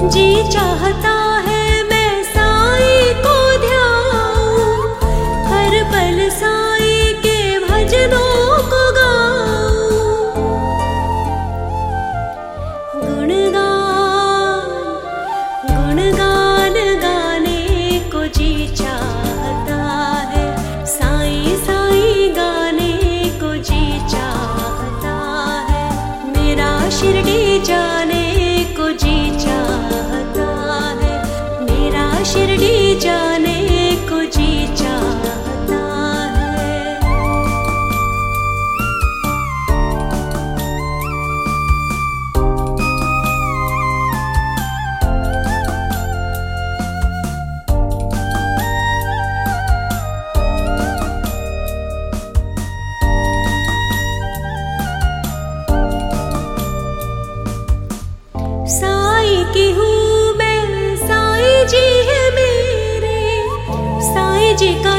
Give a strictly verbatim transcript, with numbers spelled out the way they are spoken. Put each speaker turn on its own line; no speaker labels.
जी चाहता है मैं साईं को ध्याऊं, हर पल साईं के भजनों को गाऊं। गुणगान गुणगान गाने को जी चाहता है, साईं साईं गाने को जी चाहता है। मेरा शिरडी जाने को जी चाहता है, मेरा शिरडी जाने को जी चाहता है। साईं की हूँ मैं, साईं जी है मेरे, साईं जी का